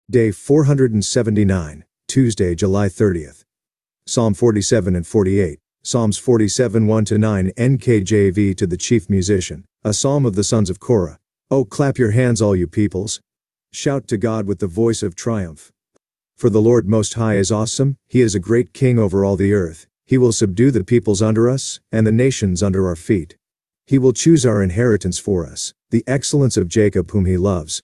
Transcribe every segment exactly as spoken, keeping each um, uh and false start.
Day four hundred seventy-nine, Tuesday, July thirtieth. Psalm forty-seven and forty-eight. Psalms forty-seven one to nine N K J V to the chief musician, a psalm of the sons of Korah. Oh, clap your hands, all you peoples. Shout to God with the voice of triumph. For the Lord Most High is awesome, he is a great king over all the earth. He will subdue the peoples under us, and the nations under our feet. He will choose our inheritance for us, the excellence of Jacob whom he loves.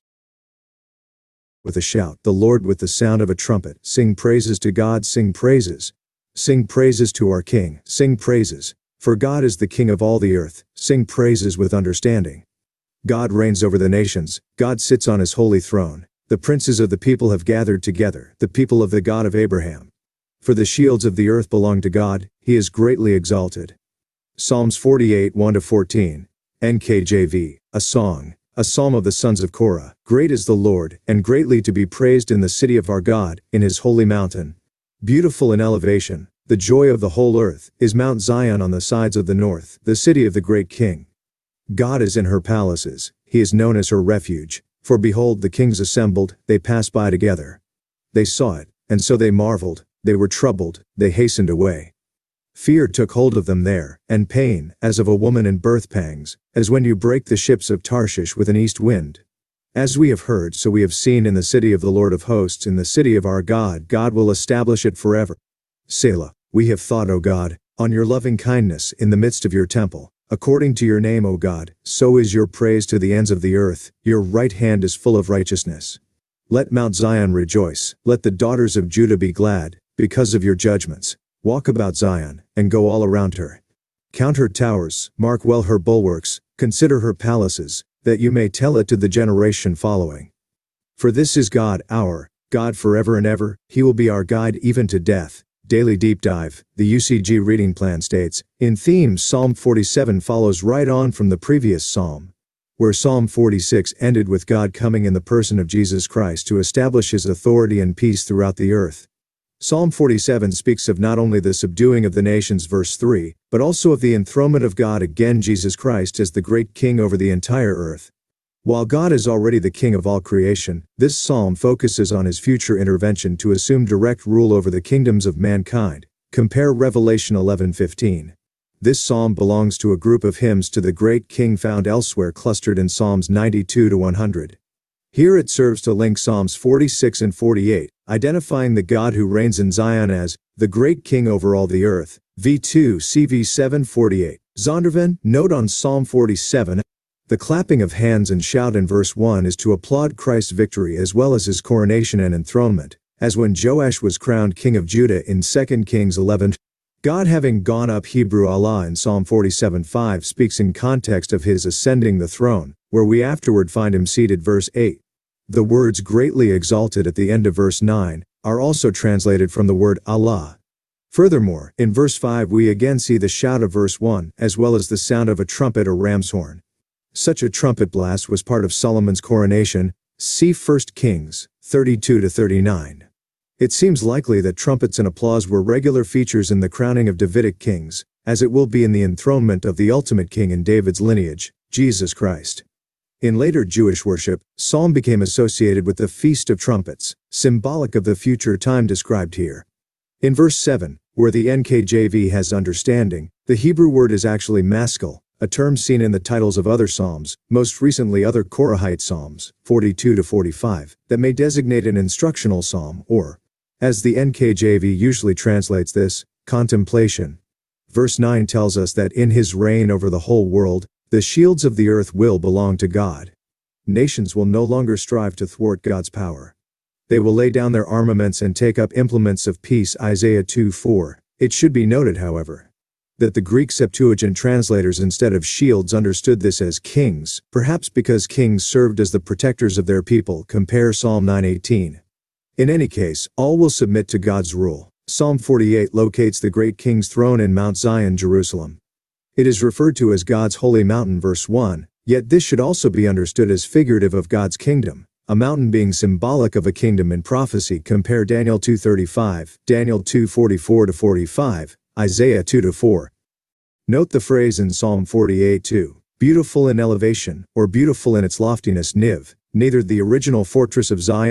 With a shout, the Lord with the sound of a trumpet. Sing praises to God, sing praises. Sing praises to our King, sing praises. For God is the King of all the earth, sing praises with understanding. God reigns over the nations, God sits on his holy throne. The princes of the people have gathered together, the people of the God of Abraham. For the shields of the earth belong to God, he is greatly exalted. Psalms forty-eight one to fourteen. N K J V, a song. A psalm of the sons of Korah. Great is the Lord, and greatly to be praised in the city of our God, in his holy mountain. Beautiful in elevation, the joy of the whole earth, is Mount Zion on the sides of the north, the city of the great King. God is in her palaces, he is known as her refuge. For behold, the kings assembled, they passed by together. They saw it, and so they marveled, they were troubled, they hastened away. Fear took hold of them there, and pain, as of a woman in birth pangs, as when you break the ships of Tarshish with an east wind. As we have heard, so we have seen in the city of the Lord of hosts, in the city of our God. God will establish it forever. Selah. We have thought, O God, on your loving kindness in the midst of your temple. According to your name, O God, so is your praise to the ends of the earth. Your right hand is full of righteousness. Let Mount Zion rejoice, let the daughters of Judah be glad, because of your judgments. Walk about Zion, and go all around her. Count her towers, mark well her bulwarks, consider her palaces, that you may tell it to the generation following. For this is God, our God forever and ever, he will be our guide even to death. Daily Deep Dive, the U C G reading plan states, in theme Psalm forty-seven follows right on from the previous psalm, where Psalm forty-six ended with God coming in the person of Jesus Christ to establish his authority and peace throughout the earth. Psalm forty-seven speaks of not only the subduing of the nations verse three, but also of the enthronement of God again Jesus Christ as the great King over the entire earth. While God is already the King of all creation, this psalm focuses on his future intervention to assume direct rule over the kingdoms of mankind. Compare Revelation eleven fifteen. This psalm belongs to a group of hymns to the great King found elsewhere clustered in Psalms ninety-two to one hundred. Here it serves to link Psalms forty-six and forty-eight, identifying the God who reigns in Zion as the great King over all the earth. V two C V seven forty-eight. Zondervan, note on Psalm forty-seven. The clapping of hands and shout in verse one is to applaud Christ's victory as well as his coronation and enthronement, as when Joash was crowned king of Judah in Second Kings eleven. God having gone up Hebrew Allah in Psalm forty-seven five speaks in context of his ascending the throne, where we afterward find him seated verse eight. The words greatly exalted at the end of verse nine are also translated from the word Allah. Furthermore, in verse five we again see the shout of verse one, as well as the sound of a trumpet or ram's horn. Such a trumpet blast was part of Solomon's coronation, see First Kings thirty-two to thirty-nine. It seems likely that trumpets and applause were regular features in the crowning of Davidic kings, as it will be in the enthronement of the ultimate king in David's lineage, Jesus Christ. In later Jewish worship, psalm became associated with the Feast of Trumpets, symbolic of the future time described here. In verse seven, where the N K J V has understanding, the Hebrew word is actually maskil, a term seen in the titles of other psalms, most recently other Korahite psalms, forty-two to forty-five, that may designate an instructional psalm or, as the N K J V usually translates this, contemplation. Verse nine tells us that in his reign over the whole world, the shields of the earth will belong to God. Nations will no longer strive to thwart God's power. They will lay down their armaments and take up implements of peace. Isaiah two four. It should be noted, however, that the Greek Septuagint translators instead of shields understood this as kings, perhaps because kings served as the protectors of their people. Compare Psalm nine eighteen. In any case, all will submit to God's rule. Psalm forty-eight locates the great King's throne in Mount Zion, Jerusalem. It is referred to as God's holy mountain verse one, yet this should also be understood as figurative of God's kingdom, a mountain being symbolic of a kingdom in prophecy. Compare Daniel two thirty-five, Daniel two forty-four to forty-five, Isaiah two to four. Note the phrase in Psalm forty-eight two, beautiful in elevation, or beautiful in its loftiness. Niv, neither the original fortress of Zion,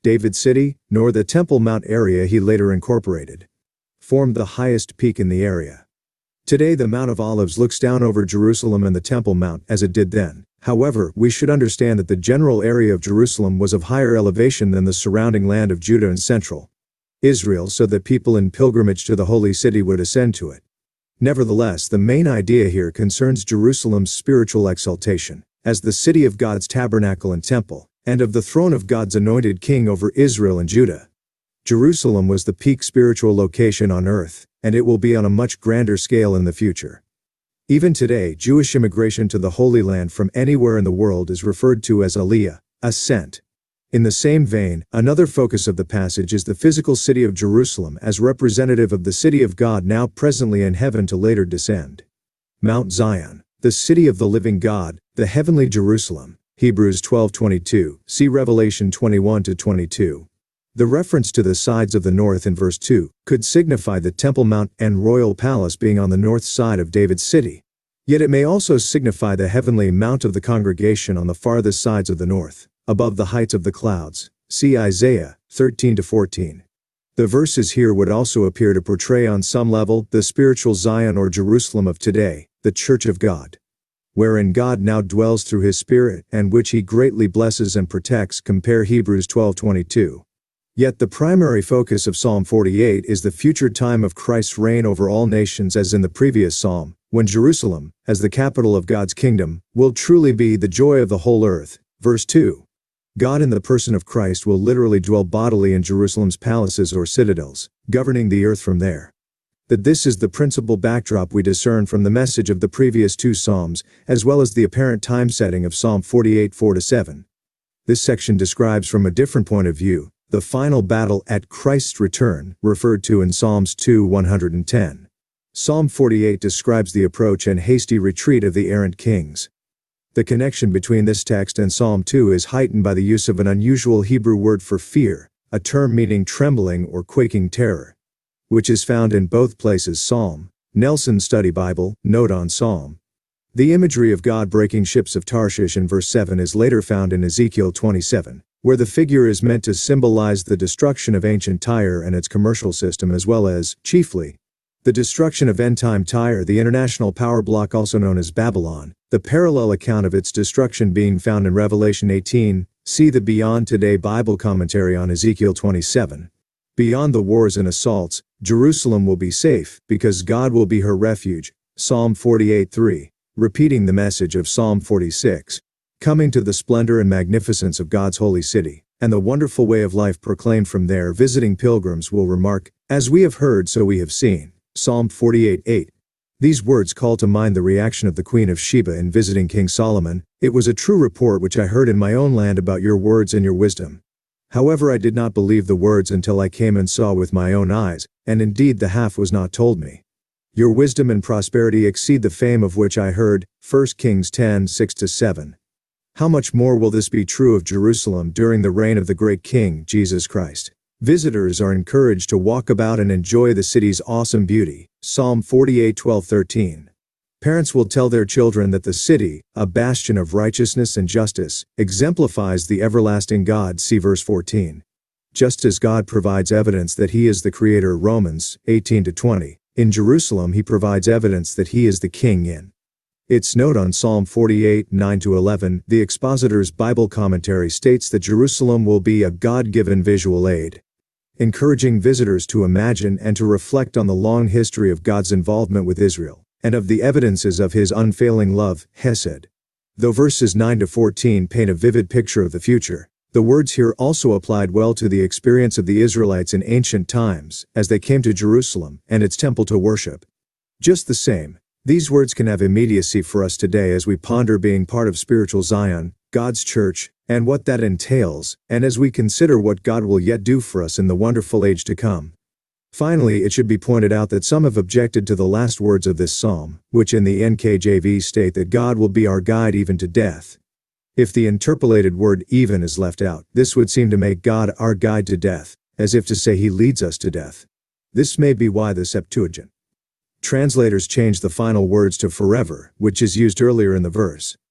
David City, nor the Temple Mount area he later incorporated, formed the highest peak in the area. Today the Mount of Olives looks down over Jerusalem and the Temple Mount as it did then. However, we should understand that the general area of Jerusalem was of higher elevation than the surrounding land of Judah and central Israel, so that people in pilgrimage to the holy city would ascend to it. Nevertheless, the main idea here concerns Jerusalem's spiritual exaltation, as the city of God's tabernacle and temple, and of the throne of God's anointed king over Israel and Judah. Jerusalem was the peak spiritual location on earth, and it will be on a much grander scale in the future. Even today, Jewish immigration to the Holy Land from anywhere in the world is referred to as Aliyah, ascent. In the same vein, another focus of the passage is the physical city of Jerusalem as representative of the city of God now presently in heaven to later descend. Mount Zion, the city of the living God, the heavenly Jerusalem, Hebrews twelve twenty-two, see Revelation twenty-one to twenty-two. The reference to the sides of the north in verse two could signify the Temple Mount and Royal Palace being on the north side of David's city. Yet it may also signify the heavenly mount of the congregation on the farthest sides of the north, above the heights of the clouds. See Isaiah thirteen to fourteen. The verses here would also appear to portray on some level the spiritual Zion or Jerusalem of today, the Church of God, wherein God now dwells through His Spirit and which He greatly blesses and protects. Compare Hebrews twelve twenty-two. Yet the primary focus of Psalm forty-eight is the future time of Christ's reign over all nations, as in the previous psalm, when Jerusalem, as the capital of God's kingdom, will truly be the joy of the whole earth. Verse two. God in the person of Christ will literally dwell bodily in Jerusalem's palaces or citadels, governing the earth from there. That this is the principal backdrop we discern from the message of the previous two psalms, as well as the apparent time setting of Psalm forty-eight four to seven. This section describes from a different point of view the final battle at Christ's return, referred to in Psalms two one hundred ten. Psalm forty-eight describes the approach and hasty retreat of the errant kings. The connection between this text and Psalm two is heightened by the use of an unusual Hebrew word for fear, a term meaning trembling or quaking terror, which is found in both places. Psalm, Nelson Study Bible, note on Psalm. The imagery of God breaking ships of Tarshish in verse seven is later found in Ezekiel twenty-seven. Where the figure is meant to symbolize the destruction of ancient Tyre and its commercial system, as well as, chiefly, the destruction of end-time Tyre, the international power bloc also known as Babylon, the parallel account of its destruction being found in Revelation eighteen. See the Beyond Today Bible commentary on Ezekiel twenty-seven. Beyond the wars and assaults, Jerusalem will be safe, because God will be her refuge. Psalm forty-eight three, repeating the message of Psalm forty-six. Coming to the splendor and magnificence of God's holy city, and the wonderful way of life proclaimed from there, visiting pilgrims will remark, "As we have heard, so we have seen." Psalm forty-eight eight. These words call to mind the reaction of the Queen of Sheba in visiting King Solomon. "It was a true report which I heard in my own land about your words and your wisdom. However, I did not believe the words until I came and saw with my own eyes, and indeed the half was not told me. Your wisdom and prosperity exceed the fame of which I heard." First Kings ten six to seven. How much more will this be true of Jerusalem during the reign of the great King, Jesus Christ? Visitors are encouraged to walk about and enjoy the city's awesome beauty. Psalm forty-eight twelve thirteen. Parents will tell their children that the city, a bastion of righteousness and justice, exemplifies the everlasting God. See verse fourteen. Just as God provides evidence that He is the Creator, Romans eighteen to twenty, in Jerusalem He provides evidence that He is the King in its note on Psalm forty-eight nine to eleven. The Expositor's Bible commentary states that Jerusalem will be a God-given visual aid, encouraging visitors to imagine and to reflect on the long history of God's involvement with Israel, and of the evidences of His unfailing love, Hesed. Though verses nine to fourteen paint a vivid picture of the future, the words here also applied well to the experience of the Israelites in ancient times, as they came to Jerusalem and its temple to worship. Just the same, these words can have immediacy for us today as we ponder being part of spiritual Zion, God's church, and what that entails, and as we consider what God will yet do for us in the wonderful age to come. Finally, it should be pointed out that some have objected to the last words of this psalm, which in the N K J V state that God will be our guide even to death. If the interpolated word even is left out, this would seem to make God our guide to death, as if to say He leads us to death. This may be why the Septuagint translators changed the final words to forever, which is used earlier in the verse.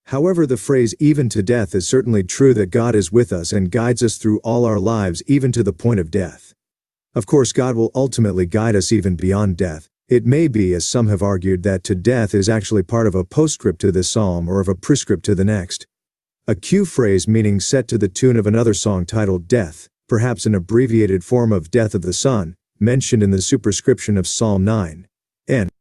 However, the phrase even to death is certainly true, that God is with us and guides us through all our lives, even to the point of death. Of course, God will ultimately guide us even beyond death. It may be, as some have argued, that to death is actually part of a postscript to this psalm or of a prescript to the next. A cue phrase meaning set to the tune of another song titled Death, perhaps an abbreviated form of Death of the Son, mentioned in the superscription of Psalm nine. N.